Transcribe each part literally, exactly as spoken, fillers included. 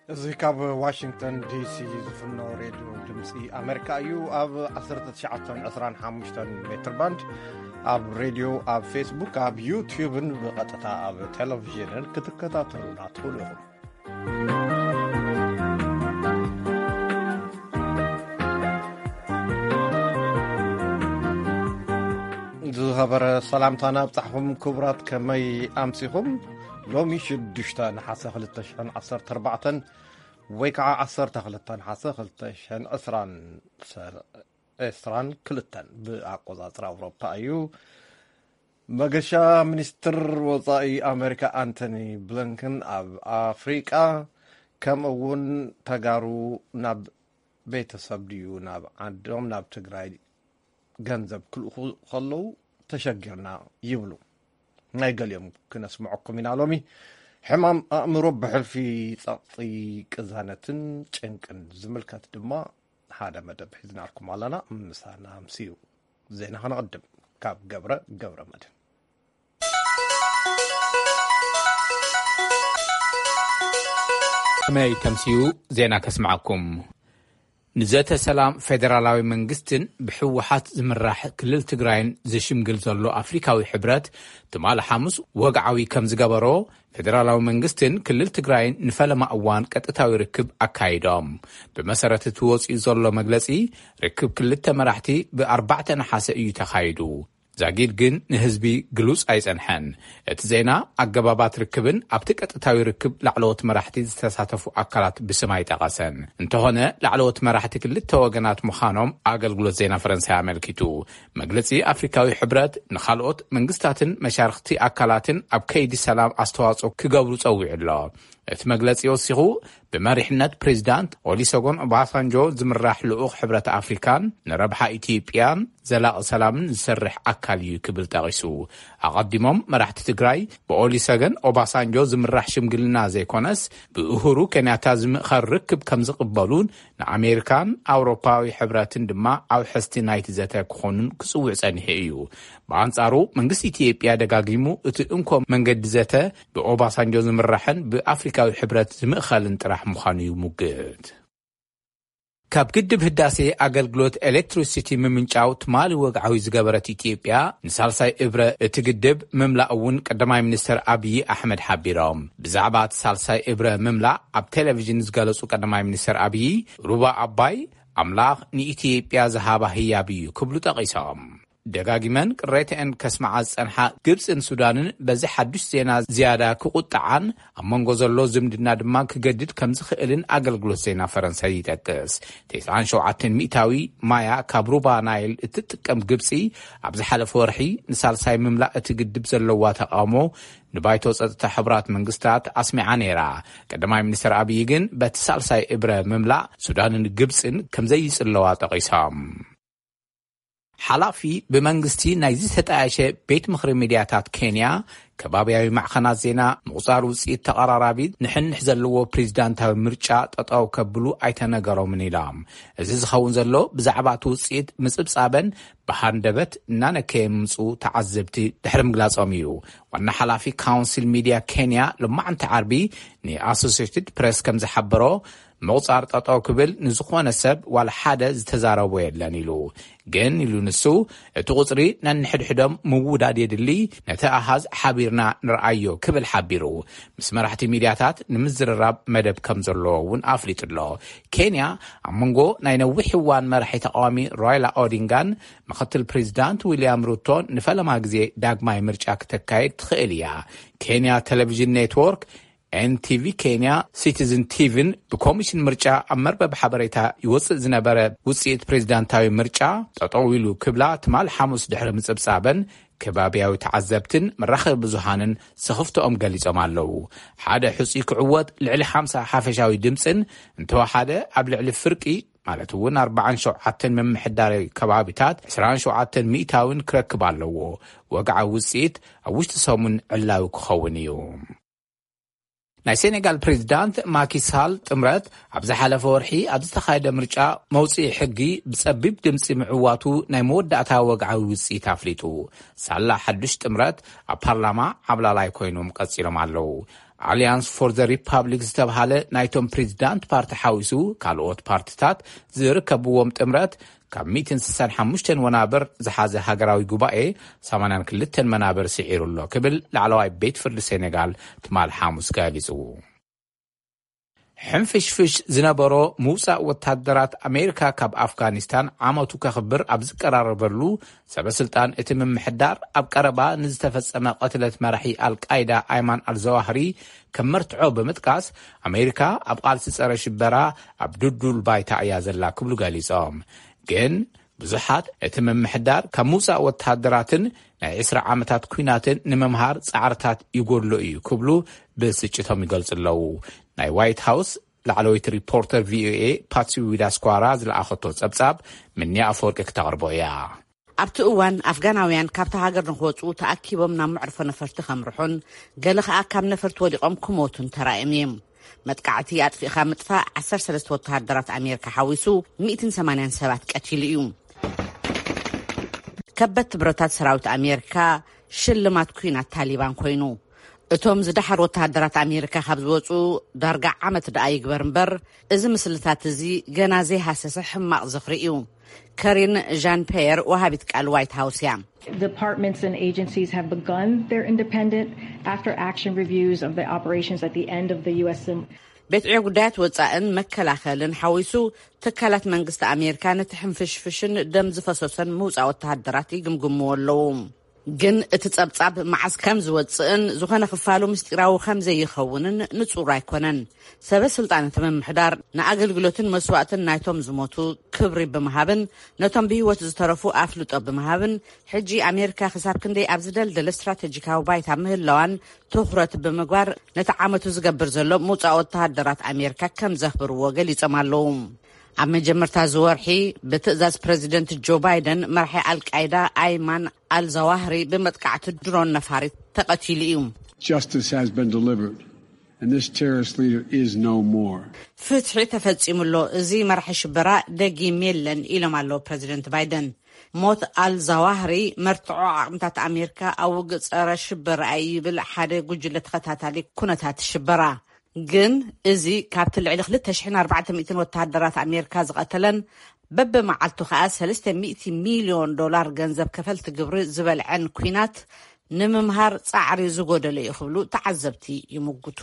زي كاب واشنطن دي سي زفنو راديو دمسي أمريكا يو أب عشرة تسعة عشران حامشتن متر باند أب راديو أب فيسبوك أب يوتيوب بقطع أب تلفزيون كتكتاترونا تقولهم زهبر سلامتنا بتحهم كبرات كمي أمسيهم لومي شدشتان حاسة خلطشان عصر تربعتن ويكع عصر تخلطان حاسة خلطشان أسران أسران كلتن بأقوزات أوروبا أيو مجلشا منستر وزائي أمريكا أنتوني بلينكن أب أفريقيا كم أون تجارو ناب بيت سبديو ناب عندهم ناب تجراي جنزب كل خلو تشجرنا يبلو نايقل يوم كنا سمعكم من علومي حمام أمرو بحلفي تعطي كزانة تنكن زملكات دما هذا مدى بحيثنا لكم علينا مسانا مسيو زين هنقدم كاب قبرة قبرة مدى ماي تمسيو زينا كسمعكم نزات سلام فدرالاوي منغستن بحوحات زمراح كلل تግራይን زشمگل ዘሎ አፍሪካዊ ሕብረት ትማል ሐሙስ ወግዓዊ ከም ዝገበሮ فدرالاዊ መንግስትን ክልል ትግራይን ንፈለማ እዋን ቀጥታዊ ርክብ አካይዶም በመሰረቱ ተወጽኢ ዘሎ መግለጺ ርክብ ክልል ተመራሕቲ በ4 ነሐሰ እዩ ተኻይዱ ዛጊድ ግን ንህዝቢ ግሉጽ አይጸንሐን እቲ ዜና አገባባት ርክብን ኣብቲ ቀጥታዊ ርክብ ላዕለዎት መራሕቲ ዝተሳተፉ አካላት ብስማይ ጠቀሰን እንተሆነ ላዕለዎት መራሕቲ ክልል ተወገናት ምዃኖም አገልግሎት ዜና ፈረንሳይ አመልኪቱ መግለጺ አፍሪካዊ ሕብረት ንኻልኦት መንግስታትን መሻርክቲ አካላትን ኣብ ከይዲ ሰላም አስተዋጽኦ ክገብሩ ጸዊዕሎ እቲ መግለጺ ወሲኹ بمرحنة بريزيدانت أوليسغون أوباسانجو زمراح لؤخ حبرة أفريكان نربح إثيوبيان زلاق سلامن زسرح أكاليو كبل تغيسو أقدمهم مرحت تقراي بأوليسغون أوباسانجو زمراح شمقلنا زي كونس بأهورو كنياتا زمخار ركب كمزق ببالون نأمريكان أوروباوي حبراتن دما أو حستي نايت زاتا كخونن كسوع سانيهيو بانصارو منغس إثيوبيا دقاقيمو اتنكو منقد زاتا بأوباسانجو زمراحن بأفريكاوي حبرات زمخالن ترح مخانيو مجد كاب قدب هداسي أقلقلوت إلكتروسيتي ممنشاو تمالي وقعوي زقابرات إثيوبيا نسالساي إبرا تقدب مملا أون قدماي منستر أبي أحمد حبيرام بزعبات سالساي إبرا مملا أب تلفزيون زقالسو قدماي منستر أبي روبا أباي أملاغ ني إثيوبيا زهابا هي أبي كبلو تقيسام دقاقمان قريتين كسمعات سنحا قبسن سودانن بزي حدوش زينا زيادة كقطعان أمان غزالو زمدنا دمان كقدد كمزخئلن أقلقلو زينا فرنسي تكس تيسعان شوعاتن مئتاوي مايا كابروبا نايل اتتكم قبسي عبز حالف ورحي نسال ساي مملا اتقدب زلوات أقامو نبايتو سأتتا حبرات منغستات أسمي عنيرا قدماي منستر أبييغن بتسال ساي إبرا مملا سودانن قبسن كمزي سلوات قيسام حلافي بمنغستي نايزي ستعيشة بيت مخرج ميدياتات كينيا كبابياوي معخنات زينا مغزار وسيط تقرارابيد نحن نحزلو بريزيدانتاوي مرشا تطاو كبلو ايتناقرو من إلام ازيز خون زلو بزعبات وسيط مصب صابن بحاندبت نانا كيمسو تعذبتي دحرم قلاص أميو وانا حلافي كاونسل ميديا كينيا لما عن تعربي ني اسوسيتد بريس كم زحبرو موصار تطاو كبل نزخوان السب والحادة زتزارو يدلانيلو جن يلو نسو تغطري ننحد حدم موجودة يدلي نتاهز حبيرنا نرأيو كبل حبيرو مسمرحتي ميدياتات نمزر الراب مدب كمزرلو ون أفريت الله كينيا عمانجو ناينو حوان مرحي تقامي رايلا أودينغان مخط البريزيدانت ويليام روتون نفلا ماغزي داق ماي مرشاك تكايد تخيليا كينيا تلفزيون نيتورك إن تي في كينيا سيتيزن تيفن بكوميشن مرجع أمر بحبريتا يوصل زنبرة وصيت بريزيدانتاوي مرجع تطويلو كبلا تمال حاموس دحر مصب صابن كبابياوي تعذبتن مرخر بزهانن سخفتو أم قليزو مالو حادة حسي كعوات لعلي حامسة حافشاوي دمسن انتوا حادة قبل علي فرقي مالتوون أربعان شوعاتن من محداري كبابيتات عشران شوعاتن مئتاون كركبالو وقع وصيت أوش تسومن علاو كخونيوم ናይ ሴኔጋል ፕሬዝዳንት ማኪሳል ጥምረት ኣብ ዝሓለፈ ወርሒ ኣብ ዝተኻየደ ምርጫ መውጽኢ ሕጊ ብጸቢብ ድምፂ ምዕዋቱ ናይ መወዳእታ ወግዓዊ ውጽኢት ኣፍሊጡ ሳላ ሓዱሽ ጥምረት ኣብ ፓርላማ ዓብላላይ ኮይኖም ቀጺሎም ኣለዉ Alliance for the Republic ዝተባሃለ ናይቶም ፕሬዚዳንት ፓርቲ ሓዊሱ ካልኦት ፓርቲታት ዝርከብዎም ጥምረት ካብ مئة وستة وستين ወናበር ዝሓዘ ሃገራዊ ጉባኤ ثمانية وثمانين መናበር ሲዒሩሎ ክብል ላዕለዋይ ቤት ፍርዲ ሴኔጋል ትማል ሓሙስ ገሊጹ። ሕንፍሽፍሽ ዝነበሮ ምውፃእ ወታደራት ኣሜሪካ ካብ ኣፍጋኒስታን ዓመቱ ከኽብር ኣብ ዝቀራረበሉ ሰበስልጣን እቲ ምምሕዳር ኣብ ቀረባ ንዝተፈጸመ ቀትለት መራሒ አልቃይዳ ኣይማን አልዘዋህሪ ከም መርትዖ ብምጥቃስ ኣሜሪካ ኣብ ቃልሲ ጸረ ሽበራ ኣብ ድልዱል ባይታ እያ ዘላ ክብሉ ገሊጾም። ግን ብዙሓት እቲ ምምሕዳር ካብ ምውፃእ ወታደራትን ናይ عشرين ዓመታት ኩናትን ንመምሃር ጻዕርታት ይጎድሎ እዩ ክብሉ ብስጭቶም ይገልጽለው። ናይ ዋይት ሃውስ ላዕለወይቲ ሪፖርተር ቪ ኦ ኤ ፓትሲ ዊዳስኳራ ዝለኣኸቶ ጸብጻብ ምንያ ኣፈወርቂ ክተቕርቦ እያ። ኣብቲ እዋን ኣፍጋናውያን ካብቲ ሃገር ንኽወፁ ተኣኪቦም ናብ መዕርፎ ነፈርቲ ከምርሑን ገለ ከዓ ካብ ነፈርቲ ወዲቖም ክሞቱን ተራእዮም እዮም። መጥቃዕቲ ኣጥፊእኻ ምጥፋእ عشرة وثلاثين ወተሃደራት ኣሜሪካ ሓዊሱ مئة وثمانين ሰባት ቀቲሉ እዩ። ከበድቲ ብረታት ሰራዊት ኣሜሪካ ሽልማት ኩናት ታሊባን ኮይኑ እቶም ዝደሓር ወተሃደራት ኣሜሪካ ካብ ዝወፁ ዳርጋ ዓመት ደኣ ይግበር እምበር እዚ ምስልታት እዚ ገና ዘይሃሰሰ ሕማቕ ዝኽሪ እዩ። ከሪን ዣን ፔየር ወሃቢት ቃል ዋይት ሃውስ እያ። Departments and agencies have begun their independent after action reviews of the operations at the end of the U S ቤትዕ ጉዳያት ወፃእን መከላኸልን ሓዊሱ ትካላት መንግስቲ ኣሜሪካ ነቲ ሕንፍሽፍሽን ደም ዝፈሰሰን ምውፃእ ወተሃደራት ይግምግምዎ ኣለዉ። ግን እቲ ጸብጻብ መዓዝ ከም ዝወፅእን ዝኾነ ክፋሉ ምስጢራዊ ከም ዘይኸውንን ንጹር ኣይኮነን። ሰበስልጣን እቲ ምምሕዳር ንኣገልግሎትን መስዋዕትን ናይቶም ዝሞቱ ክብሪ ብምሃብን ነቶም ብህይወት ዝተረፉ ኣፍልጦ ብምሃብን ሕጂ ኣሜሪካ ክሳብ ክንደይ ኣብ ዝደልደለ ስትራቴጂካዊ ባይታ ምህላዋን ትኹረት ብምግባር ነቲ ዓመቱ ዝገብር ዘሎ ምውፃእ ወተሃደራት ኣሜሪካ ከም ዘኽብርዎ ገሊፆም ኣለዉ። ኣብ መጀመርታ ዝወርሒ ብትእዛዝ ፕሬዚደንት ጆ ባይደን መራሒ አልቃይዳ ኣይማን አልዘዋህሪ በመጥቃዕቲ ድሮን ነፋሪት ተቀቲሉ እዩ። Justice has been delivered and this terrorist leader is no more. ፍትሒ ተፈጺሙሎ እዚ መራሒ ሽበራ ደጊም የለን ኢሎም ኣሎ ፕሬዚደንት ባይደን። ሞት አልዘዋህሪ መርትዖ ዓቕምታት ኣሜሪካ ኣብ ውግእ ጸረ ሽበራ ይብል ሓደ ጉጅለ ተኸታታሊ ኩነታት ሽበራ ግን እዚ ካብቲ ልዕሊ ሁለት ሺህ وأربعمئة ወተሃደራት ኣሜሪካ ዝቀተለን በብመዓልቱ ከዓ ثلاث مئة ሚሊዮን ዶላር ገንዘብ ከፈልቲ ግብሪ ዝበልዐን ኩናት ንምምሃር ጻዕሪ ዝጎደለ ይኽብሉ ተዓዘብቲ ይምጉቱ።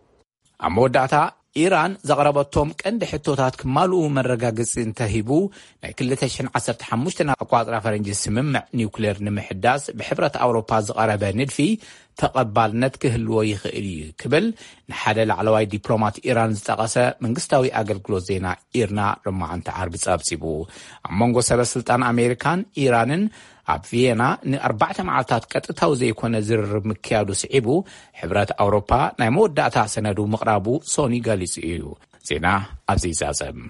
ኣብ መወዳእታ ኢራን ዘቕረበቶም ቀንዲ ሕቶታት ክማልኡ መረጋገፂ እንተሂቡ ናይ ሁለት ሺህ وعشرة وخمسة ኣቋፅራ ፈረንጂ ስምምዕ ኒውክሌር ንምሕዳስ ብሕብረት ኣውሮፓ ዝቐረበ ንድፊ ተቐባልነት ክህልዎ ይኽእል እዩ ክብል ንሓደ ላዕለዋይ ዲፕሎማት ኢራን ዝጠቐሰ መንግስታዊ ኣገልግሎት ዜና ኢርና ሎማዓንቲ ዓርቢ ጸብጺቡ። ኣብ መንጎ ሰበስልጣን ኣሜሪካን ኢራንን ኣብ ቪየና ንኣርባዕተ መዓልታት ቀጥታዊ ዘይኮነ ዝርርብ ምክያዱ ስዒቡ ሕብረት ኣውሮፓ ናይ መወዳእታ ሰነዱ ምቕራቡ ሶኒ ገሊጹ እዩ። ዜና ኣብዚ ይዛዘም።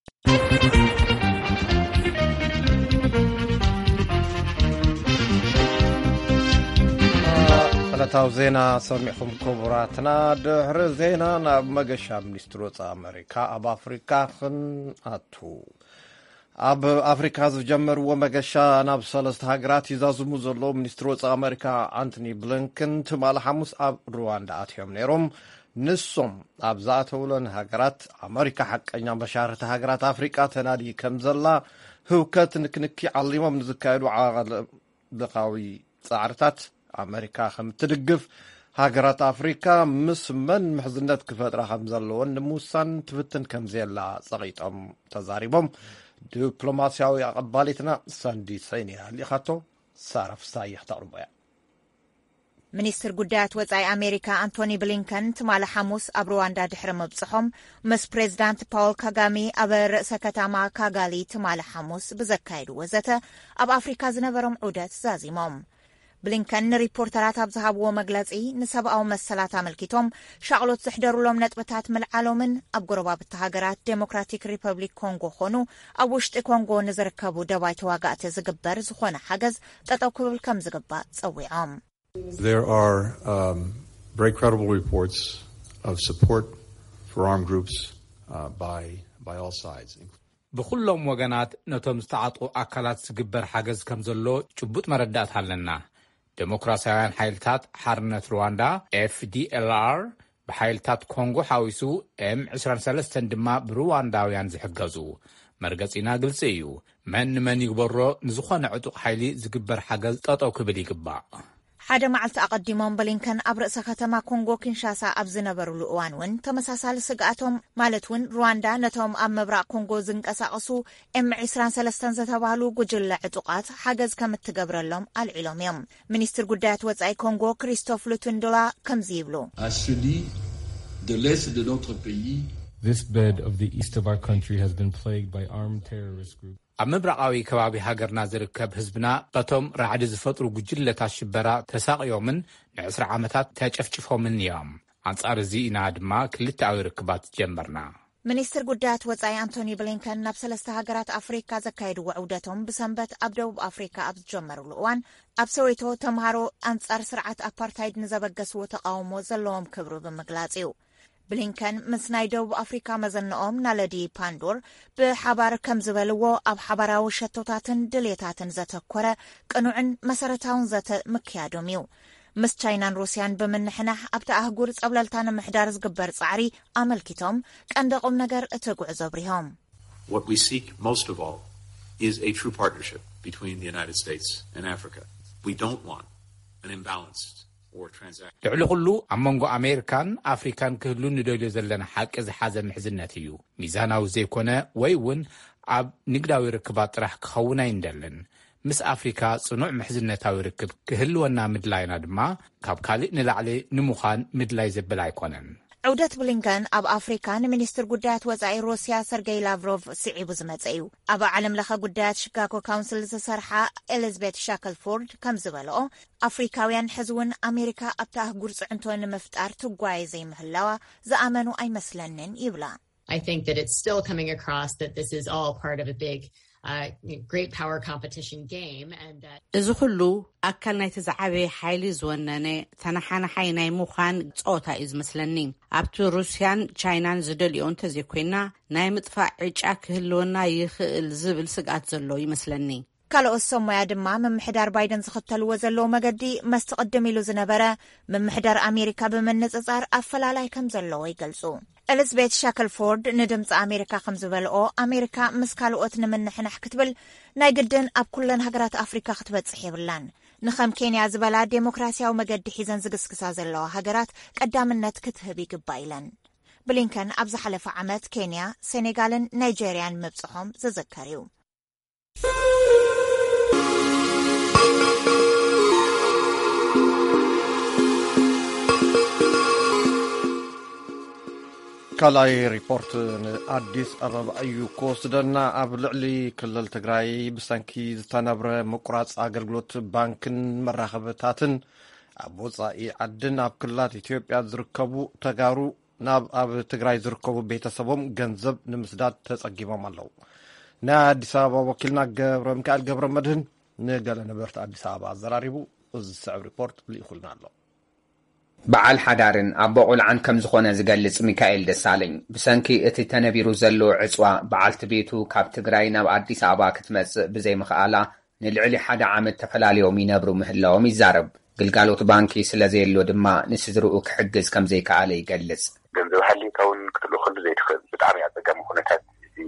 ዕለታዊ ዜና ሰሚዕኹም ክቡራትና። ድሕሪ ዜና ናብ መገሻ ሚኒስትር ወፃኢ ኣሜሪካ ኣብ ኣፍሪካ ክንኣቱ። ኣብ ኣፍሪካ ዝጀመርዎ መገሻ ናብ ሰለስተ ሃገራት ይዛዝሙ ዘሎ ሚኒስትር ወፃኢ ኣሜሪካ አንቶኒ ብሊንከን ትማል ሐሙስ ኣብ ሩዋንዳ ኣትዮም ነይሮም። ንሶም ኣብ ዝኣተውለን ሃገራት ኣሜሪካ ሓቀኛ መሻርክቲ ሃገራት ኣፍሪቃ ተናዲ ከም ዘላ ህውከት ንክንኪ ዓሊሞም ንዝካየዱ ዓለምለኻዊ ጻዕርታት ኣሜሪካ ከም ትድግፍ ሃገራት ኣፍሪካ ምስ መን ምሕዝነት ክፈጥራ ከም ዘለዎን ንምውሳን ትፍትን ከም ዘላ ጸቂጦም ተዛሪቦም። ዲፕሎማሲያዊ ኣቀባሊትና ሳንዲ ሰይኒያ ሊኻቶ ሳራፍ ሳይሕ ተቕርቦያ። ሚኒስትር ጉዳያት ወፃኢ ኣሜሪካ አንቶኒ ብሊንከን ትማል ሐሙስ ኣብ ሩዋንዳ ድሕሪ መብጽሖም ምስ ፕሬዚዳንት ፓውል ካጋሚ ኣብ ርእሰ ከተማ ካጋሊ ትማል ሐሙስ ብዘካይዱ ወዘተ ኣብ ኣፍሪካ ዝነበሮም ዑደት ዛዚሞም። ብሊንከን ሪፖርተራት ኣብ ዝሃብዎ መግለጺ ንሰብኣዊ መሰላት ኣመልኪቶም ሻቅሎት ዝሕደሩሎም ነጥብታት ምልዓሎምን ኣብ ጎረባብቲ ሃገራት ዴሞክራቲክ ሪፐብሊክ ኮንጎ ኾኑ ኣብ ውሽጢ ኮንጎ ንዝርከቡ ደባይ ተዋጋእቲ ዝግበር ዝኾነ ሓገዝ ጠጠው ክብል ከም ዝግባእ ጸዊዖም። There are um, very credible reports of support for armed groups uh, by by all sides. ብኩሎም ወገናት ነቶም ዝተዓጥቁ ኣካላት ዝግበር ሓገዝ ከም ዘሎ ጭቡጥ መረዳእታ ኣለና። ዴሞክራሲያውያን ሓይልታት ሓርነት ሩዋንዳ ኤፍ ዲ ኤል አር ብሓይልታት ኮንጎ ሓዊሱ ኤም عشرين وثلاثة ድማ ብሩዋንዳውያን ዝሕገዙ መርገፂና ግልጽ እዩ መን መን ይግበሮ ንዝኾነ ዕጡቕ ሓይሊ ዝግበር ሓገዝ ጠጠው ክብል ይግባእ ሓደ መዓልቲ አቀዲሞም ብሊንከን ኣብ ርእሰ ከተማ ኮንጎ ኪንሻሳ ኣብ ዝነበሩሉ እዋን እውን ተመሳሳሊ ስግኣቶም ማለት እውን ሩዋንዳ ነቶም ኣብ ምብራቕ ኮንጎ ዝንቀሳቐሱ ኤም عشرين وثلاثة ዝተባህሉ ጉጅለ ዕጡቃት ሓገዝ ከም እትገብረሎም ኣልዒሎም እዮም ሚኒስትር ጉዳያት ወጻኢ ኮንጎ ክሪስቶፍ ሉቱንዶላ ከምዚ ይብሉ This bed of the east of our country has been plagued by armed terrorist groups. ኣብ ምብራቃዊ ከባቢ ሃገርና ዝርከብ ህዝብና በቶም ራዕዲ ዝፈጥሩ ጉጅለታት ሽበራ ተሳቅዮምን ንዕስራ ዓመታት ተጨፍጭፎምን እዮም አንጻር እዚ ኢና ድማ ክልተኣዊ ርክባት ጀመርና ሚኒስትር ጉዳያት ወጻኢ አንቶኒ ብሊንከን ናብ ሰለስተ ሃገራት አፍሪካ ዘካየዱ ውዕደቶም ብሰንበት ኣብ ደቡብ አፍሪካ ኣብ ዝጀመሩሉ እዋን ኣብ ሶዌቶ ተምሃሮ አንጻር ስርዓት አፓርታይድ ንዘበገስዎ ተቃውሞ ዘለዎም ክብሩ ብምግላጽ እዩ ብሊንከን ምስ ናይ ደቡብ አፍሪካ መዘንኦም ናለዲ ፓንዶር ብሓባር ከም ዝበልዎ ኣብ ሓባራዊ ሸቶታትን ድሌታትን ዘተኮረ ቅኑዕን መሰረታውን ዘተ ምክያዶም እዩ ምስ ቻይናን ሩስያን ብምንሕናሕ ኣብቲ ኣህጉር ጸብለልታ ንምሕዳር ዝግበር ጻዕሪ ኣመልኪቶም ቀንዲ ቁም ነገር እቲ ጉዕዞ ብሪሆም What we seek most of all is a true partnership between the United States and Africa. We don't want an imbalanced ልዕሊ ኩሉ ኣብ መንጎ ኣሜሪካን ኣፍሪካን ክህሉ ንደልዮ ዘለና ሓቂ ዝሓዘ ምሕዝነት እዩ ሚዛናዊ ዘይኮነ ወይ እውን ኣብ ንግዳዊ ርክባት ጥራሕ ክኸውን ኣይንደልን ምስ ኣፍሪካ ጽኑዕ ምሕዝነታዊ ርክብ ክህልወና ምድላይና ድማ ካብ ካልእ ንላዕሊ ንምዃን ምድላይ ዘብል ኣይኮነን عودت بلينكن أب أفريقيا منستر قدات وزعي روسيا سيرجي لافروف سعيب زمتيو أبا علم لخا قدات شيكاغو كونسل زسرحة إليزابيث شاكلفورد كم زبلو أفريقيان حزون أمريكا أبتاه قرص عنتون مفتار تقواي زي مهلاوة زأمنوا أي مسلنن يبلا I think that it's still coming across that this is all part of a big Uh, great power competition game and that እዚ ሁሉ ኣካል ናይ ተዛዓበየ ሓይሊ ዝወነነ ተናሓናሓይ ናይ ሙኻን ጾታ እዩ ዝመስለኒ ኣብቲ ሩስያን ቻይናን ዝደልዮ እንተዘይኮይና ናይ ምጥፋእ ዕጫ ክህልወና ይኽእል ዝብል ስግኣት ዘሎ ይመስለኒ ካልኦት ሰሞያ ድማ ምምሕዳር ባይደን ዝኽተልዎ ዘለዎ መገዲ መስተቀደም ኢሉ ዝነበረ ምምሕዳር ኣሜሪካ ብምንጽጻር ኣፈላላይ ከም ዘለዎ ይገልጹ ኤሊዝቤት ሻክልፎርድ ንድምፂ ኣሜሪካ ከም ዝበልኦ ኣሜሪካ ምስ ካልኦት ንምንሕናሕ ክትብል ናይ ግድን ኣብ ኩለን ሃገራት ኣፍሪካ ክትበጽሕ ይብላን ንኸም ኬንያ ዝበላ ዴሞክራሲያዊ መገዲ ሒዘን ዝግስግሳ ዘለዋ ሃገራት ቀዳምነት ክትህብ ይግባእ ኢለን ብሊንከን ኣብ ዝሓለፈ ዓመት ኬንያ ሴኔጋልን ናይጄርያን ምብጽሖም ዝዝከር እዩ ካልኣይ ሪፖርት ንኣዲስ ኣበባ እዩ ክወስደና ኣብ ልዕሊ ክልል ትግራይ ብሰንኪ ዝተነብረ ምቁራፅ ኣገልግሎት ባንክን መራኸብታትን ኣብ ወፃኢ ዓድን ኣብ ክልላት ኢትዮጵያ ዝርከቡ ተጋሩ ናብ ኣብ ትግራይ ዝርከቡ ቤተሰቦም ገንዘብ ንምስዳድ ተጸጊሞም ኣለዉ ናይ ኣዲስ ኣበባ ወኪልና ገብረ ሚካኤል ገብረ መድህን ንገለ ነበርቲ ኣዲስ ኣበባ ኣዘራሪቡ እዚ ስዕብ ሪፖርት ልኢኹልና ኣሎ በዓል ሓዳርን ኣብ በቁልዓን ከም ዝኾነ ዝገልጽ ሚካኤል ደሳለኝ ብሰንኪ እቲ ተነቢሩ ዘሎ ዕጽዋ በዓልቲ ቤቱ ካብ ትግራይ ናብ ኣዲስ ኣበባ ክትመጽእ ብዘይ ምኽኣላ ንልዕሊ ሓደ ዓመት ተፈላለዮም ይነብሩ ምህላዎም ይዛረብ ግልጋሎት ባንኪ ስለዘየሎ ድማ ንስድርኡ ክሕግዝ ከም ዘይከኣለ ይገልጽ ገንዘብ ሃሊካውን ክትልእኽሉ ዘይትኽእል ብጣዕሚ ኣፀጋሚ ኩነታት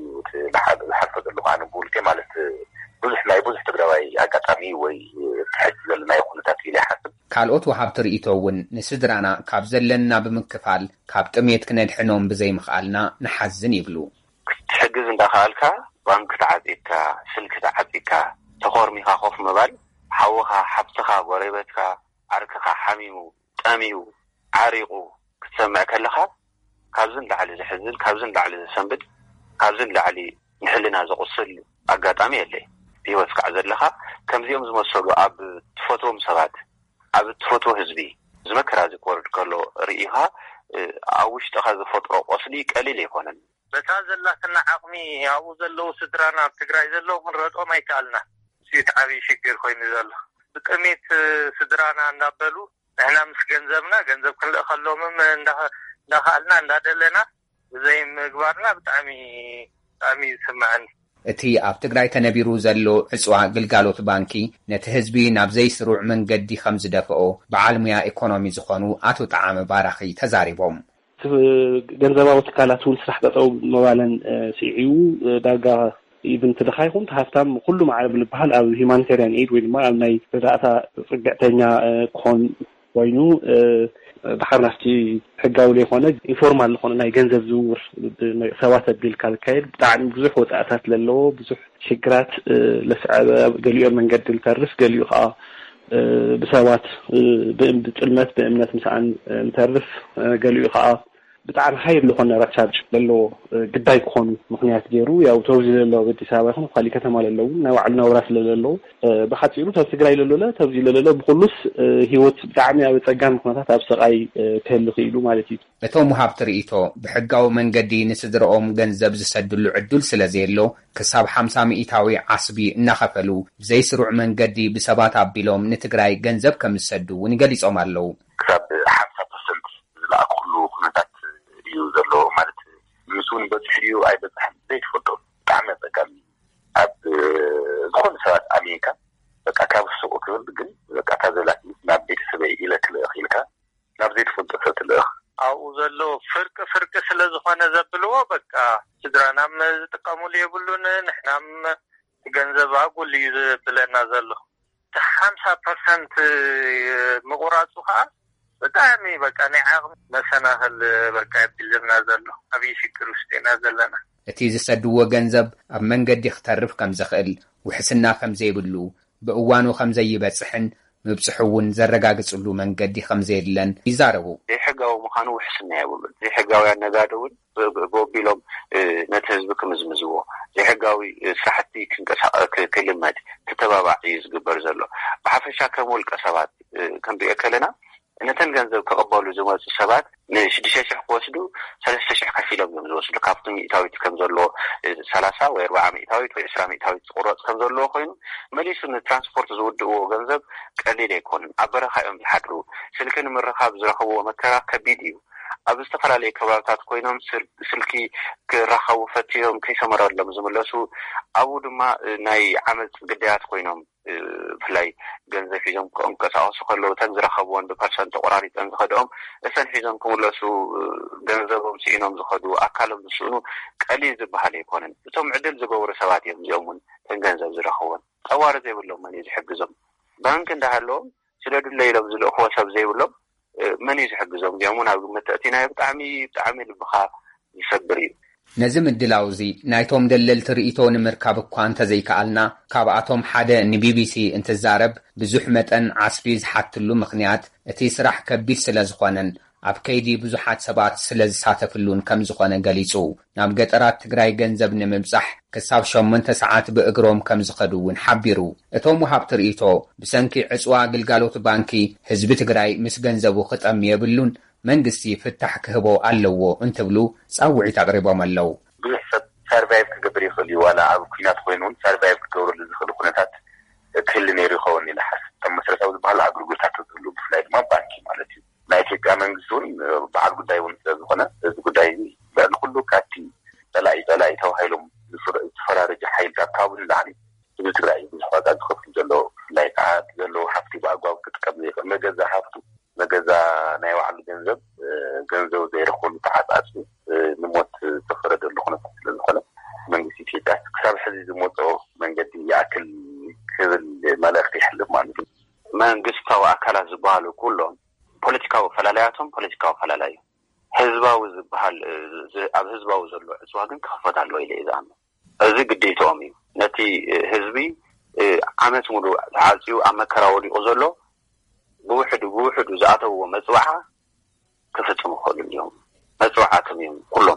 ዝሓልፈ ዘለኹ ኣነ ብውልቄ ማለት ብዙሕ ናይ ብዙሕ ትግራዋይ ኣጋጣሚ ወይ ትሕዝ ዘለና ኩነታት ኢለ ይሓስብ ካልኦት ወሃብቲ ርእቶ እውን ንስድራና ካብ ዘለና ብምክፋል ካብ ጥሜት ክነድሕኖም ብዘይ ምኽኣልና ንሓዝን ይብሉ ክትሕግዝ እንዳኸኣልካ ባንክ ተዓጺድካ ስልኪ ተዓጺድካ ተኾርሚኻ ኮፍ ምባል ሓውኻ ሓብትኻ ጎረቤትካ ዓርክኻ ሓሚሙ ጠሚዩ ዓሪቑ ክትሰምዕ ከለኻ ካብዝን ላዕሊ ዝሕዝን ካብዝን ላዕሊ ዝሰንብድ ካብዝን ላዕሊ ንሕልና ዝቁስል ኣጋጣሚ የለይ ብሂወት ከዓ ዘለኻ ከምዚኦም ዝመሰሉ ኣብ ትፈትዎም ሰባት ኣብ ትፈትዎ ህዝቢ ዝመከራ ዝወርድ ከሎ ርኢኻ ኣብ ውሽጥኻ ዝፈጥሮ ቆስሊ ቀሊል ኣይኮነን በታ ዘላትና ዓቕሚ ኣብኡ ዘለዉ ስድራና ኣብ ትግራይ ዘለዉ ክንረጦም ኣይከኣልና እቲ ዓብዪ ሽግር ኮይኑ ዘሎ ብጥሜት ስድራና እንዳበሉ ንሕና ምስ ገንዘብና ገንዘብ ክንልእ ከሎምም እንዳኸኣልና እንዳደለና ብዘይ ምግባርና ብጣዕሚ ብጣዕሚ ይስምዐኒ እቲ ኣብ ትግራይ ተነቢሩ ዘሎ ዕጽዋ ግልጋሎት ባንኪ ነቲ ህዝቢ ናብ ዘይስሩዕ መንገዲ ከም ዝደፍኦ በዓል ሙያ ኢኮኖሚ ዝኾኑ ኣቶ ጣዓመ ባራኺ ተዛሪቦም ገንዘባዊ ትካላት እውን ስራሕ ጠጠው መባለን ሲዒው ዳርጋ ኢቭን ተደኻይኹም ተሃፍታም ኩሉ ማዕረብ ዝበሃል ኣብ ሂማኒታርያን ኤድ ወይ ድማ ኣብ ናይ ረዳእታ ፅግዕተኛ ክኾን ኮይኑ ብሓር ናፍቲ ሕጋዊ ዘይኮነ ኢንፎርማል ዝኾነ ናይ ገንዘብ ዝውውር ሰባት ኣቢልካ ዝካየድ ብጣዕሚ ብዙሕ ወፃእታት ዘለዎ ብዙሕ ሽግራት ለስዕበ ገሊኦም መንገዲ ልተርፍ ገሊኡ ከዓ ብሰባት ብጥልመት ብእምነት ምስኣን ንተርፍ ገሊኡ ከዓ ብጣዕሚ ሃይል ዝኾነ ራቻርጅ ዘለዎ ግዳይ ክኾኑ ምክንያት ገይሩ ያው ተውዚ ዘለዎ ኣዲስ ኣበባ ይኹን ካልእ ከተማ ለለው ናይ ባዕሉ ናብራ ስለዘለዎ ብሓፂሩ ኣብ ትግራይ ለለለ ተውዚ ለለለ ብኩሉስ ሂወት ብጣዕሚ ኣብ ፀጋም ኩነታት ኣብ ስቃይ ክህሉ ክኢሉ ማለት እዩ። እቶም ወሃብቲ ርእይቶ ብሕጋዊ መንገዲ ንስድሮኦም ገንዘብ ዝሰድሉ ዕዱል ስለዘየሎ ክሳብ ሓምሳ ሚእታዊ ዓስቢ እናኸፈሉ ብዘይስሩዕ መንገዲ ብሰባት ኣቢሎም ንትግራይ ገንዘብ ከም ዝሰዱ እውን ገሊፆም ኣለው። ክሳብ ሓምሳ ፐርሰንት ዝለኣክሉ ኩነታት እዩ ዘሎ ማለት ምስውን በፅሕዩ ኣይበፅሕን ዘይትፈልጦ ብጣዕሚ ኣፀጋሚ ኣብ ዝኾኑ ሰባት ኣሜሪካ በቃ ካብ ሱቁ ክብል ግን በቃ ታዘላት ናብ ቤተሰበይ ኢለ ክልእኽ ኢልካ ናብ ዘይትፈልጦ ሰብ ትልእኽ ኣብኡ ዘሎ ፍርቂ ፍርቂ ስለዝኾነ ዘብልዎ በቃ ስድራናም ዝጥቀሙሉ የብሉን ንሕናም ገንዘብ ኣጉል እዩ ዝብለና ዘሎ ሓምሳ ፐርሰንት ምቁራፁ ከዓ ብጣዕሚ በቃ ናይ ዓቕሚ መሰናኽል በቃ የብልና ዘሎ ዓብዪ ሽግር ውሽጢና ዘለና እቲ ዝሰድዎ ገንዘብ ኣብ መንገዲ ክተርፍ ከም ዝኽእል ውሕስና ከም ዘይብሉ ብእዋኑ ከም ዘይበፅሕን ምብፅሑ እውን ዘረጋግፅሉ መንገዲ ከም ዘየለን ይዛረቡ። ዘይሕጋዊ ምዃኑ ውሕስና የብሉን ዘይሕጋውያን ነጋዶ እውን ብወቢሎም ነቲ ህዝቢ ክምዝምዝዎ ዘይሕጋዊ ስራሕቲ ክልመድ ክተባባዕ እዩ ዝግበር ዘሎ ብሓፈሻ ከም ውልቀ ሰባት ክንሪኦ ከለና ነተን ገንዘብ ክቕበሉ ዝመፁ ሰባት ንሽዱሽተ ሽሕ ክወስዱ ሰለስተ ሽሕ ከፊሎም እዮም ዝወስዱ ካብቲ ሚእታዊት ከም ዘለዎ ሰላሳ ወይ ኣርባዓ ሚእታዊት ወይ ዕስራ ሚእታዊት ዝቁረፅ ከም ዘለዎ ኮይኑ መሊሱ ንትራንስፖርት ዝውድእዎ ገንዘብ ቀሊል ኣይኮነን። ኣብ በረኻ እዮም ዝሓድሩ ስልኪ ንምርኻብ ዝረኸብዎ መከራ ከቢድ እዩ። ኣብ ዝተፈላለዩ ከባቢታት ኮይኖም ስልኪ ክራኸቡ ፈትዮም ከይሰመረሎም ዝምለሱ ኣብኡ ድማ ናይ ዓመፅ ግዳያት ኮይኖም ብፍላይ ገንዘብ ሒዞም ክንቀሳቀሱ ከለዉ እተን ዝረኸብዎን ብፐርሰንት ተቆራሪፀን ዝኸድኦም እተን ሒዞም ክምለሱ ገንዘቦም ስኢኖም ዝኸዱ ኣካሎም ዝስእኑ ቀሊል ዝበሃል ኣይኮነን። እቶም ዕድል ዝገብሩ ሰባት እዮም እዚኦም እውን እተን ገንዘብ ዝረኸብዎን ጠዋሪ ዘይብሎም መን እዩ ዝሕግዞም ባንክ እንዳሃለዎም ስለድለ ኢሎም ዝልእኽዎ ሰብ ዘይብሎም መን እዩ ዝሕግዞም እዚኦም እውን ኣብ መተእቲና ብጣዕሚ ብጣዕሚ ልብኻ ይሰብር እዩ። ነዚ ምድላው እዚ ናይቶም ደለልቲ ርእይቶ ንምርካብ እኳ እንተዘይከኣልና ካብኣቶም ሓደ ንቢቢሲ እንትዛረብ ብዙሕ መጠን ዓስቢ ዝሓትሉ ምክንያት እቲ ስራሕ ከቢድ ስለ ዝኾነን ኣብ ከይዲ ብዙሓት ሰባት ስለ ዝሳተፍሉን ከም ዝኾነ ገሊጹ ናብ ገጠራት ትግራይ ገንዘብ ንምብጻሕ ክሳብ ሸሞንተ ሰዓት ብእግሮም ከም ዝኸዱ እውን ሓቢሩ እቶም ወሃብቲ ርእይቶ ብሰንኪ ዕፅዋ ግልጋሎት ባንኪ ህዝቢ ትግራይ ምስ ገንዘቡ ክጠሚ የብሉን መንግስቲ ፍታሕ ክህቦ ኣለዎ እንትብሉ ጻውዒት ኣቅሪቦም ኣለው። ብዙሕ ሰብ ሰርቫይቭ ክገብር ይኽእል እዩ ዋላ ኣብ ኩናት ኮይኑ ሰርቫይቭ ክገብሩ ዝኽእሉ ኩነታት ክህሊ ነይሩ ይኸውን ኢለ ሓስብ እቶም መሰረታዊ ዝበሃሉ ኣገልግሎታት ዝህሉ ብፍላይ ድማ ባንኪ ማለት እዩ። ናይ ኢትዮጵያ መንግስቲ እውን በዓል ጉዳይ እውን ስለዝኾነ እዚ ጉዳይ ልዕሊ ኩሉ ካብቲ ፀላኢ ፀላኢ ተባሂሎም ዝፈራረጀ ሓይልታት ካብኡ ንላዕሊ ህዝቢ ትግራይ ብዙሕ ዋጋ ዝኸፍሉ ዘሎ ብፍላይ ከዓ ዘለዎ ሃፍቲ ብኣግባብ ክጥቀም ዘይኽእል መገዛ ሃፍቱ መገዛ ናይ ባዕሉ ገንዘብ ገንዘብ ዘይረኽበሉ ተዓፃፅኡ ንሞት ዝተፈረደሉ ኩነታት ስለዝኾነ መንግስቲ ኢትዮጵያ ክሳብ ሕዚ ዝመፅኦ መንገዲ ይኣክል ክብል መልእኽቲ ይሕልፍ ማለት እዩ። መንግስታዊ ኣካላት ዝበሃሉ ኩሎም ፖለቲካዊ ፈላላያቶም ፖለቲካዊ ፈላላዩ ህዝባዊ ዝበሃል ኣብ ህዝባዊ ዘሎ ዕፅዋ ግን ክኽፈት ኣለዎ ኢለ እዩ ዝኣምን። እዚ ግዴትኦም እዩ። ነቲ ህዝቢ ዓመት ሙሉ ተዓፅዩ ኣብ መከራ ወዲቑ ዘሎ ብውሕዱ ብውሕዱ ዝኣተውዎ መፅዋዓ ክፍፅሙ ክኽእሉ እዮም። መፅዋዓቶም እዮም ኩሎም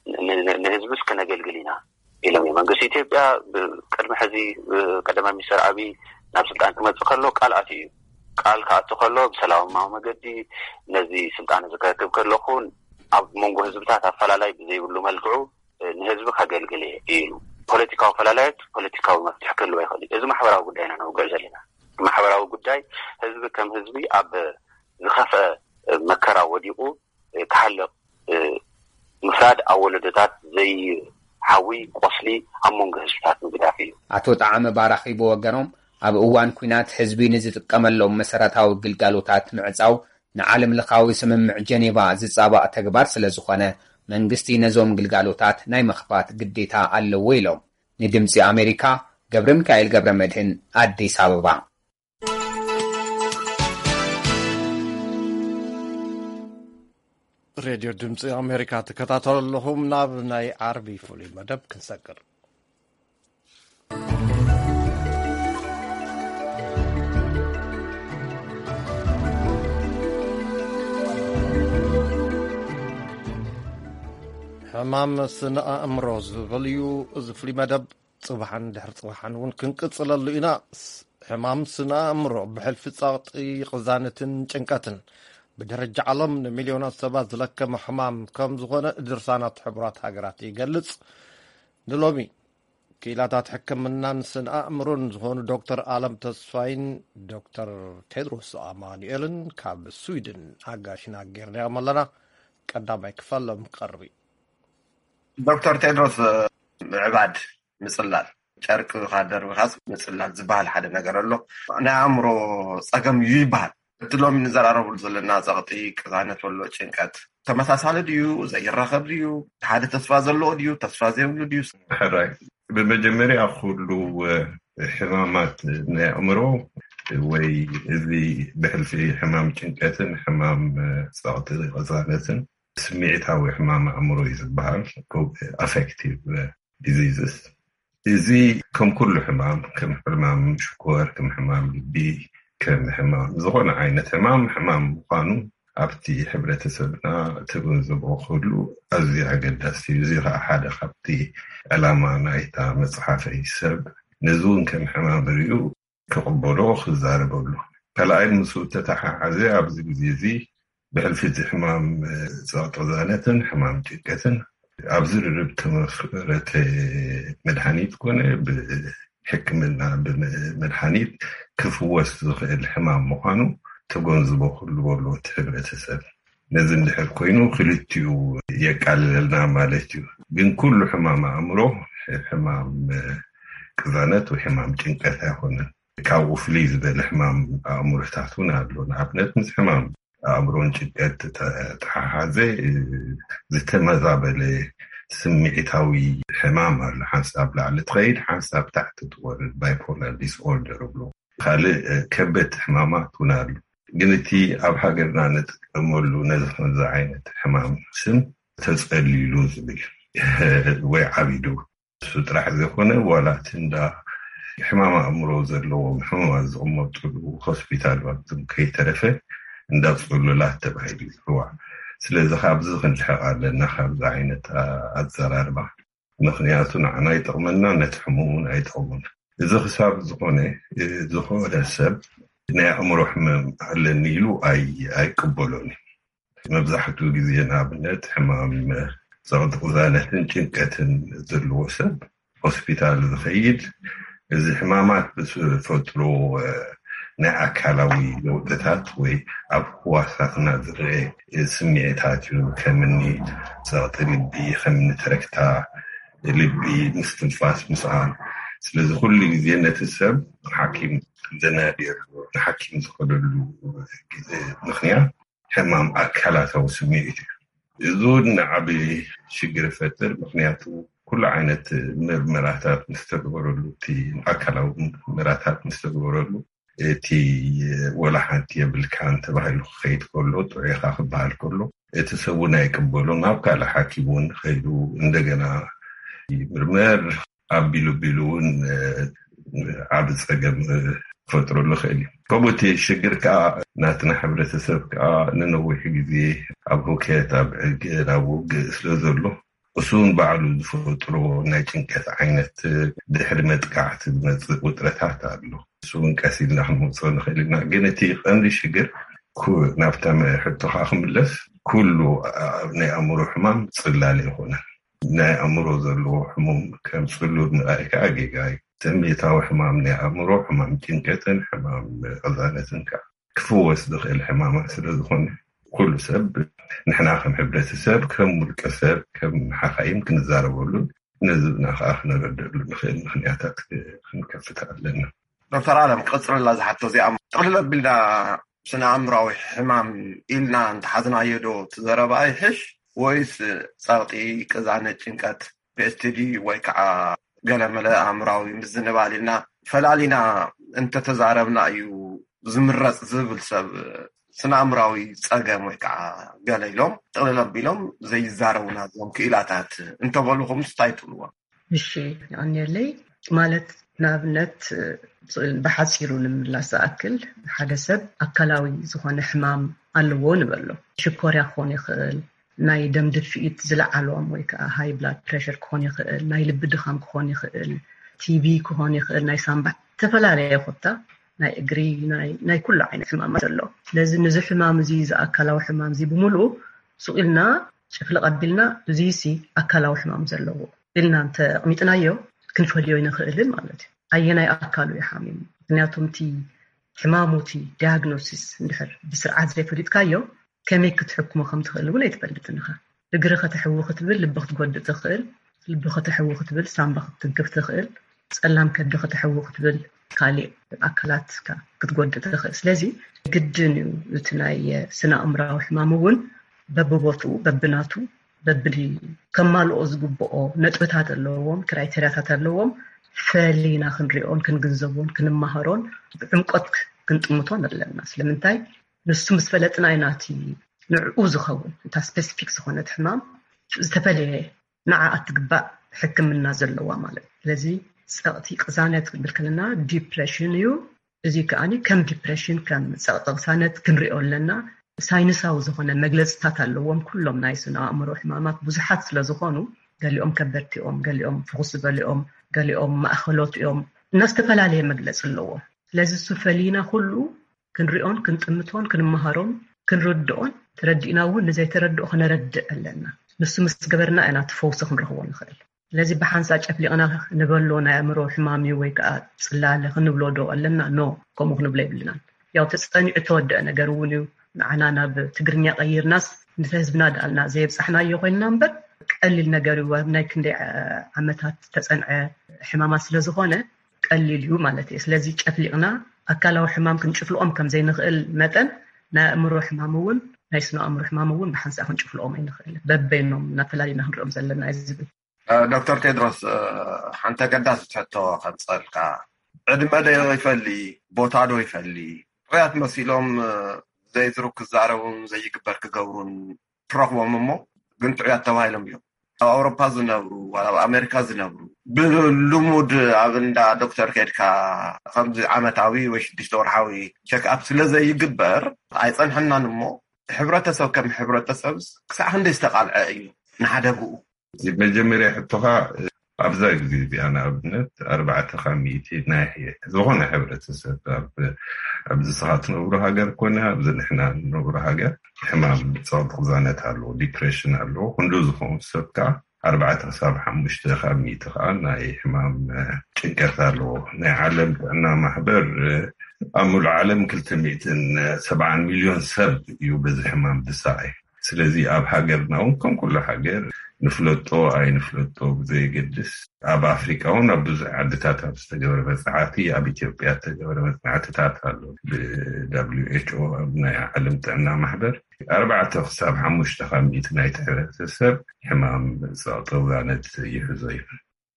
ንህዝብስ ከነገልግል ኢና ኢሎም እዮም። መንግስቲ ኢትዮጵያ ቅድሚ ሕዚ ቀዳማይ ሚኒስትር ኣብይ ናብ ስልጣን ክመፅእ ከሎ ቃል ኣትዩ እዩ ቃል ከኣቱ ከሎ ብሰላማዊ መገዲ ነዚ ስልጣን ዝከትብ ከለኹ ኣብ መንጎ ህዝብታት ኣፈላላይ ብዘይብሉ መልክዑ ንህዝቢ ከገልግል ኢሉ ፖለቲካዊ ፈላላየት ፖለቲካዊ መፍትሒ ክህልዎ ይኽእል እዩ። እዚ ማሕበራዊ ጉዳይ ኢና ነውግዕ ዘለና። ማሕበራዊ ጉዳይ ህዝቢ ከም ህዝቢ ኣብ ዝኸፍአ መከራ ወዲቑ ክሓልቕ ምፍራድ ኣብ ወለዶታት ዘይሓዊ ቆስሊ ኣብ መንጎ ህዝብታት ምግዳፍ እዩ። ኣቶ ጣዕመ ባራኺቦ ወገኖም ኣብ እዋን ኩናት ህዝቢ ንዝጥቀመሎም መሰረታዊ ግልጋሎታት ምዕፃው ንዓለም ለኻዊ ስምምዕ ጀኔቫ ዝጻባእ ተግባር ስለ ዝኾነ መንግስቲ ነዞም ግልጋሎታት ናይ መኽፋት ግዴታ ኣለዎ ኢሎም። ንድምፂ ኣሜሪካ ገብረ ሚካኤል ገብረ መድህን ኣዲስ ኣበባ። ሬድዮ ድምፂ ኣሜሪካ ትከታተሉ ኣለኹም። ናብ ናይ ዓርቢ ፍሉይ መደብ ክንሰቅር ሕማም ስነ ኣእምሮ ዝብል እዩ እዚ ፍሉይ መደብ። ጽባሕን ድሕሪ ጽባሕን እውን ክንቅጽለሉ ኢና። ሕማም ስነ ኣእምሮ ብሕልፊ ጸቕጢ ቅዛነትን ጭንቀትን ብደረጃ ዓለም ንሚልዮናት ሰባት ዝለከመ ሕማም ከም ዝኾነ ድርሳናት ሕቡራት ሃገራት ይገልጽ። ንሎሚ ክኢላታት ሕክምናን ስነ ኣእምሮን ዝኾኑ ዶክተር ኣለም ተስፋይን ዶክተር ቴድሮስ ኣማኑኤልን ካብ ስዊድን ኣጋሽና ጌርናዮም ኣለና። ቀዳማይ ክፈሎም ቀርቢ ዶክተር ቴድሮስ ምዕባድ ምጽላል ጨርቂ ካደርብኻስ ምጽላል ዝበሃል ሓደ ነገር ኣሎ። ናይ ኣእምሮ ጸገም እዩ ይበሃል። እቲ ሎሚ ንዘራረብሉ ዘለና ጸቕጢ ቅዛነት ወሎ ጭንቀት ተመሳሳሊ ድዩ ዘይራኸብ ድዩ ሓደ ተስፋ ዘለዎ ድዩ ተስፋ ዘይብሉ ድዩ? ሕራይ በመጀመሪያ ኩሉ ሕማማት ናይ ኣእምሮ ወይ እዚ ብሕልፊ ሕማም ጭንቀትን ሕማም ጸቕጢ ቅዛነትን ስሚዒታዊ ሕማም ኣእምሮ እዩ ዝበሃል ኣፌክቲቭ ዲዚዝስ። እዚ ከም ኩሉ ሕማም ከም ሕማም ሽኮር ከም ሕማም ልቢ ከም ሕማም ዝኾነ ዓይነት ሕማም ሕማም ምዃኑ ኣብቲ ሕብረተሰብና ተገንዘቦ ኩሉ ኣዝዩ ኣገዳሲ እዩ። እዚ ከዓ ሓደ ካብቲ ዕላማ ናይታ መፅሓፈይ ሰብ ነዚ እውን ከም ሕማም ርኡ ክቕበሎ ክዛረበሉ ካልኣይ ምስ ተተሓሓዘ ኣብዚ ግዜ እዚ ብሕልፊ እቲ ሕማም ጸቕጢ ቅዛነትን ሕማም ጭንቀትን ኣብዚ ርርብ ተመኽረተ መድሓኒት ኮነ ብሕክምና ብመድሓኒት ክፍወስ ዝኽእል ሕማም ምዃኑ ተገንዝቦ ኩሉ በሎ እቲ ሕብረተሰብ። ነዚ እንድሕር ኮይኑ ክልቲኡ የቃልለልና ማለት እዩ። ግን ኩሉ ሕማም ኣእምሮ ሕማም ቅዛነት ወይ ሕማም ጭንቀት ኣይኮነን። ካብኡ ፍልይ ዝበለ ሕማም ኣእምሮታት እውን ኣሎ። ንኣብነት ምስ ሕማም ኣእምሮን ጭንቀት ተሓሓዘ ዝተመዛበለ ስምዒታዊ ሕማም ኣሎ። ሓንሳብ ላዕሊ ትኸይድ ሓንሳብ ታሕቲ ትወርድ ባይፖላር ዲስኦርደር ብሎ ካልእ ከበድ ሕማማት እውን ኣሎ። ግን እቲ ኣብ ሃገርና ንጥቀመሉ ነዚ ከምዚ ዓይነት ሕማም ስም ተጸሊሉ ዝብል ወይ ዓቢዱ እሱ ጥራሕ ዘይኮነ ዋላት እንዳ ሕማም ኣእምሮ ዘለዎም ሕሙማት ዝቕመጡሉ ሆስፒታል ኣብቶም ከይተረፈ እንዳፅሉላት ተባሂሉ ይፅዋዕ። ስለዚ ካብዚ ክንልሕቕ ኣለና ካብዚ ዓይነት ኣዘራርባ። ምክንያቱ ንዓና ይጠቕመና ነቲ ሕሙሙን ኣይጠቕሙን። እዚ ክሳብ ዝኾነ ዝኾነ ሰብ ናይ ኣእምሮ ሕመም ኣለኒ ኢሉ ኣይቅበሎን። መብዛሕትኡ ግዜ ንኣብነት ሕማም ጸቕጢ ቅዛነትን ጭንቀትን ዘለዎ ሰብ ሆስፒታል ዝኸይድ እዚ ሕማማት ብዝፈጥሮ ናይ ኣካላዊ ለውጥታት ወይ ኣብ ህዋሳትና ዝርአ ስምዒታት እዩ። ከምኒ ጸቕጢ ልቢ ከምኒ ተረክታ ልቢ ምስትንፋስ ምስኣን። ስለዚ ኩሉ ግዜ ነቲ ሰብ ሓኪም ዘናድር ንሓኪም ዝኸደሉ ግዜ ምክንያት ሕማም ኣካላታዊ ስምዒት እዩ። እዚ ንዓብ ሽግር ፈጥር። ምክንያቱ ኩሉ ዓይነት ምርመራታት ምስተግበረሉ እቲ ኣካላዊ ምርመራታት ምስተግበረሉ እቲ ወላ ሓንቲ የብልካ እንተባሂሉ ክኸይድ ከሎ ጥዑይኻ ክበሃል ከሎ እቲ ሰብ እውን ኣይቅበሎ። ናብ ካልእ ሓኪም እውን ከይዱ እንደገና ምርመር ኣቢሉ ቢሉ እውን ዓብ ፀገም ክፈጥረሉ ክእል እዩ። ከምኡ እቲ ሽግር ከዓ ናትና ሕብረተሰብ ከዓ ንነዊሕ ግዜ ኣብ ሁከት ኣብ ዕግር ኣብ ውግእ ስለ ዘሎ እሱን ባዕሉ ዝፈጥሮ ናይ ጭንቀት ዓይነት ድሕሪ መጥቃዕቲ ዝመፅእ ውጥረታት ኣሎ። እሱን ቀሲልና ክንመፅኦ ንኽእል ኢና። ግን እቲ ቀንዲ ሽግር ናብታ ሕቶኻ ክምለስ ኩሉ ናይ ኣእምሮ ሕማም ጽላል ይኾነ። ናይ ኣእምሮ ዘለዎ ሕሙም ከም ጽሉል ምርኣይ ከዓ ጌጋ እዩ። ስምዒታዊ ሕማም ናይ ኣእምሮ ሕማም ጭንቀትን ሕማም ቅዛነትን ከዓ ክፍወስ ዝኽእል ሕማማት ስለ ዝኾነ ኩሉ ሰብ ንሕና ከም ሕብረተሰብ ከም ውልቀ ሰብ ከም ሓኻይም ክንዛረበሉን ነዝብና ከዓ ክነረድአሉ ንኽእል ምክንያታት ክንከፍት ኣለና። ዶክተር ኣለም ቅፅርላ ዝሓቶ እዚኣ ጥቕልል ኣቢልና ስነ አእምራዊ ሕማም ኢልና እንተሓዝናዮ ዶ ትዘረባ ይሕሽ ወይስ ጸቕጢ ቅዛነት ጭንቀት ፒኤስቲዲ ወይ ከዓ ገለመለ አእምራዊ ምዝንባል ኢልና ፈላሊና እንተተዛረብና እዩ ዝምረጽ ዝብል ሰብ ስነ አእምራዊ ጸገም ወይ ከዓ ገለ ኢሎም ጥቕልል ኣቢሎም ዘይዛረቡና ዞም ክኢላታት እንተበልኹም እንታይ ትብልዎ? እሺ ኣንየለይ ማለት ንኣብነት ብሓፂሩ ንምምላስ ዝኣክል ሓደ ሰብ ኣካላዊ ዝኾነ ሕማም ኣለዎ ንበሎ ሽኮርያ ክኾን ይኽእል ናይ ደም ድፊኢት ዝለዓሎም ወይ ከዓ ሃይ ብላድ ፕሬሸር ክኾን ይኽእል ናይ ልቢ ድኻም ክኾን ይኽእል ቲቪ ክኾን ይኽእል ናይ ሳምባ ተፈላለየ ኮታ ናይ እግሪ ናይ ናይ ኩሉ ዓይነት ሕማማት ኣሎ ስለዚ ነዚ ሕማም እዚ ዝኣካላዊ ሕማም እዚ ብምሉእ ስቂልና ሸፍለ ቀቢልና እዚ ሲ ኣካላዊ ሕማም ዘለዎ ኢልና እንተ ኣቕሚጥናዮ ክንፈልዮ ይንኽእልን ማለት እዩ ኣየናይ ኣካሉ ይሓሚሙ ምክንያቱም እቲ ሕማሙቲ ዲያግኖሲስ እንድሕር ብስርዓት ዘይፈሊጥካዮ ከመይ ክትሕክሞ ከም ትኽእል እውን ኣይትፈልጥን ኢኻ እግሪ ከተሕዊ ክትብል ልቢ ክትጎድእ ትኽእል ልቢ ከተሕዊ ክትብል ሳምባ ክትግፍ ትኽእል ጸላም ከብዲ ከተሕዊ ክትብል ካሊእ ኣካላትካ ክትጎድእ ትኽእል ስለዚ ግድን እዩ እቲ ናይ ስነ አእምራዊ ሕማም እውን በብቦትኡ በብናቱ በብሊ ከማልኦ ዝግብኦ ነጥብታት ኣለዎም ክራይቴርያታት ኣለዎም ፈሊና ክንሪኦን ክንግንዘቦን ክንመሃሮን ብዕምቆት ክንጥምቶን ኣለና ስለምንታይ ንሱ ምስ ፈለጥና ኢናቲ ንዕኡ ዝኸውን እታ ስፔሲፊክ ዝኾነት ሕማም ዝተፈለየ ንዓ እትግባእ ሕክምና ዘለዋ ማለት ስለዚ ጸቕቲ ቅዛነት ክብል ከለና ዲፕሬሽን እዩ እዚ ከዓኒ ከም ዲፕሬሽን ከም ጸቕጢ ቅሳነት ክንሪኦ ኣለና ሳይንሳዊ ዝኾነ መግለጽታት ኣለዎም ኩሎም ናይ ስነ አእምሮ ሕማማት ብዙሓት ስለ ዝኾኑ ገሊኦም ከበድቲኦም ገሊኦም ፍኹስ ዝበሊኦም ገሊኦም ማእኸሎት እዮም እና ዝተፈላለየ መግለጽ ኣለዎም ስለዚ እሱ ፈሊና ኩሉ ክንሪኦን ክንጥምቶን ክንመሃሮን ክንርድኦን ተረዲእና እውን ንዘይተረድኦ ክነረድእ ኣለና ንሱ ምስ ገበርና ኢና ትፈውሲ ክንረኽቦ ንኽእል ስለዚ ብሓንሳ ጨፍሊቕና ንበሎ ናይ አእምሮ ሕማም ወይ ከዓ ጽላለ ክንብሎ ዶ ኣለና ኖ ከምኡ ክንብሎ ይብልናን ያው ተጸኒዑ ተወደአ ነገር እውን እዩ ንዓና ናብ ትግርኛ ቀይርናስ ንህዝብና ዳልና ዘይብጻሕናዮ ኮይንና እምበር ቀሊል ነገር እዩ ናይ ክንደይ ዓመታት ተጸንዐ ሕማማት ስለ ዝኾነ ቀሊል እዩ ማለት እዩ ስለዚ ጨፍሊቕና ኣካላዊ ሕማም ክንጭፍልኦም ከም ዘይንኽእል መጠን ናይ አእምሮ ሕማም እውን ናይ ስነ አእምሮ ሕማም እውን ብሓንሳ ክንጭፍልኦም ኣይንኽእል በበይኖም እናፈላሊና ክንሪኦም ዘለና ዝብል ዶክተር ቴድሮስ ሓንቲ ገዳስ ትሕቶ ከምፀልካ ዕድመ ዶ ይፈሊ ቦታ ዶ ይፈሊ ጥያት መሲሎም ዘይዝሩ ክዛረቡን ዘይግበር ክገብሩን ትረኽቦም እሞ ግን ጥያት ተባሂሎም እዮም ኣብ ኣውሮፓ ዝነብሩ ኣብ ኣሜሪካ ዝነብሩ ብልሙድ ኣብ እንዳ ዶክተር ከድካ ከምዚ ዓመታዊ ወይ ሽዱሽተ ወርሓዊ ቸክኣፕ ስለዘይግበር ኣይፀንሐናን እሞ ሕብረተሰብ ከም ሕብረተሰብ ክሳዕ ክንደይ ዝተቃልዐ እዩ ንሓደ ብኡ መጀመርያ ሕቶኻ ኣብዛ ግዜ እዚኣ ንኣብነት ኣርባዕተ ካብ ሚእቲ ናይ ዝኾነ ሕብረተሰብ ኣብዚ ስኻ ትነብሩ ሃገር ኮነ ኣብዚ ንሕና ንነብሩ ሃገር ሕማም ጸቕጢ ቅዛነት ኣለዎ ዲፕሬሽን ኣለዎ ክንዶ ዝኾኑ ሰብ ከዓ ኣርባዕተ ክሳብ ሓሙሽተ ካብ ሚእቲ ከዓ ናይ ሕማም ጭንቀት ኣለዎ ናይ ዓለም ጥዕና ማሕበር ኣብ ሙሉእ ዓለም ክልተ ሚእትን ሰብዓን ሚልዮን ሰብ እዩ በዚ ሕማም ዝሰቃይ ስለዚ ኣብ ሃገርና እውን ከም ኩሉ ሃገር ንፍለጦ ኣይንፍለጦ ብዘይገድስ ኣብ ኣፍሪካ እውን ኣብ ብዙሕ ዓድታት ኣብ ዝተገበረ መፅናዕቲ ኣብ ኢትዮጵያ ዝተገበረ መፅናዕትታት ኣሎ ብደብሊው ኤች ኦ ናይ ዓለም ጥዕና ማሕበር ኣርባዕተ ክሳብ ሓሙሽተ ካብ ሚእቲ ናይቲ ሕብረተሰብ ሕማም ጸቕጢ ቅዛነት ይሕዞ እዩ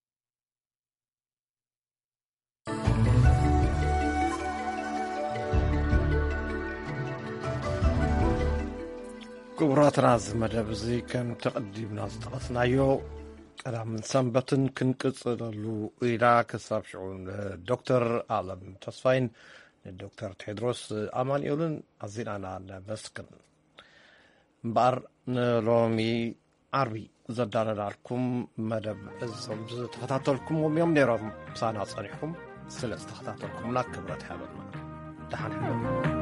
ክቡራትና ዝመደብ እዚ ከም ተቐዲምና ዝጠቐስናዮ ቀዳምን ሰንበትን ክንቅጽለሉ ኢላ ክሳብ ሽዑ ዶክተር ኣለም ተስፋይን ዶክተር ቴድሮስ ኣማንኤልን ኣዚናና ነመስግን እምበኣር ንሎሚ ዓርቢ ዘዳለላልኩም መደብ እዞም ዝተኸታተልኩምዎም እዮም ነይሮም ምሳና ጸኒሕኩም ስለ ዝተኸታተልኩምና ክብረት ሓበልና ደሓን